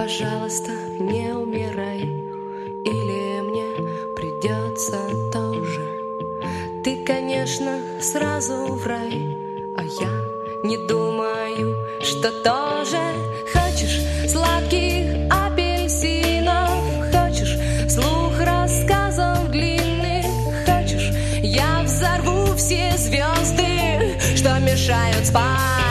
пожалуйста, не умирай, или мне придется тоже. Ты, конечно, сразу в рай, а я не думаю, что тоже. Хочешь сладких апельсинов, хочешь слух рассказов длинных, хочешь я взорву все звезды, что мешают спать.